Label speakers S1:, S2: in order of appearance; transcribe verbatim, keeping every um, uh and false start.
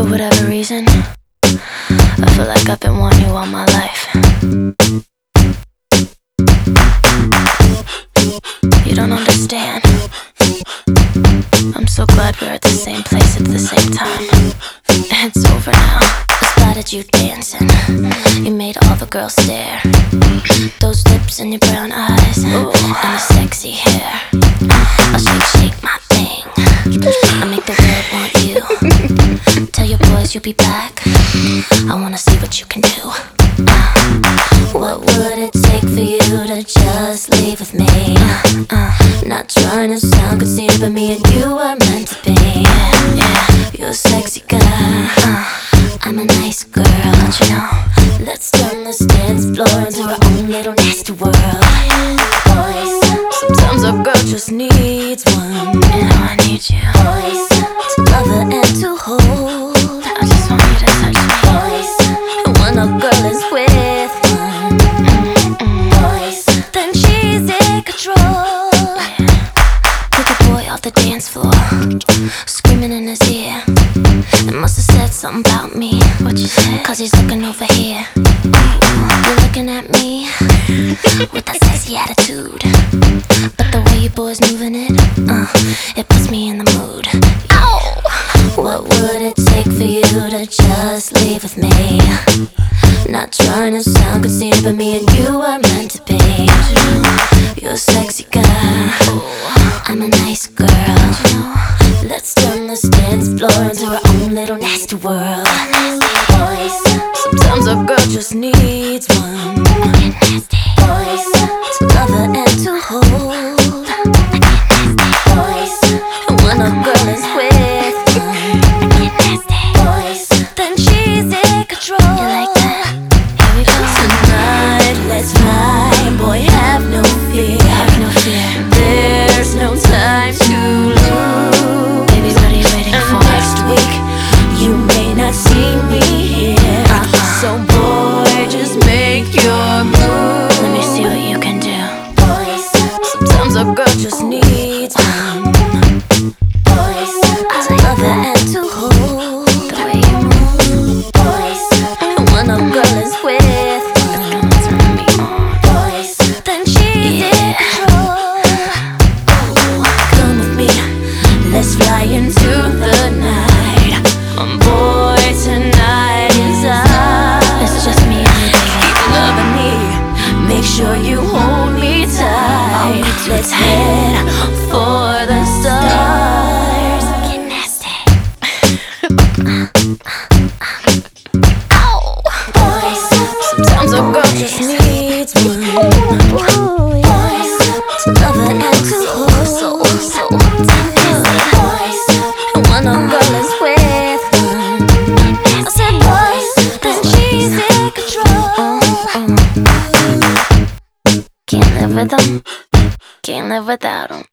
S1: For whatever reason, I feel like I've been wanting you all my life. You don't understand. I'm so glad we're at the same place at the same time. It's over now. I spotted you dancing. You made all the girls stare. Those lips and your brown eyes, ooh, and the sexy hair. I'll shake, shake my thing. I make the world want you. Tell your boys you'll be back. I wanna see what you can do. uh, What would it take for you to just leave with me? uh, uh, Not trying to sound conceited, but me and you are meant to be. Yeah, yeah. You're a sexy girl, uh, I'm a nice girl, don't you know? Let's turn this dance floor into our own little nasty world. Boys, sometimes a girl just needs one. You know I need you. Boys, to love her and to hold. I just want you to touch me. Boys, and when a girl is with one, mm-mm, boys, then she's in control. Pick a boy off the dance floor, screaming in his ear. It must have said something about me. What you say? Cause he's looking over here. You're looking at me with that sexy attitude, but the way you boys moving it, uh, it puts me in the mood. Ow! What would it take for you to just leave with me? Not trying to sound conceited, but me and you are meant to be. You're a sexy girl, I'm a nice girl. Let's turn this dance floor into our own little nasty world. Boys, sometimes a girl just needs one. Boys, to love her and to hold. Boys, and when a girl is with one, boys, then she's in control. You like that? Here we go. Tonight, let's fly. Boy, have no fear. Have no fear. There's no time to lose. Baby, what are you waiting and for? Next week, you may not see me here. Uh-uh. So boy, just make your move. Let me see what you can do. Boys, sometimes a girl just needs one. Boys, to love her and to hold. The way you move. Boys, and when a girl is with one, boys, then she's in control. Come with me, let's fly into the night. Um, boy, tonight is ours. It's just me and you, baby. Keep loving me, make sure you hold me tight. Let's head for the stars. Get nasty. Ow! Boys, sometimes a girl just needs one. Boys, to love her and to hold. So, so, boys, and when a girl is with one, I said boys, then she's in control. Can't live with them, can't live without them.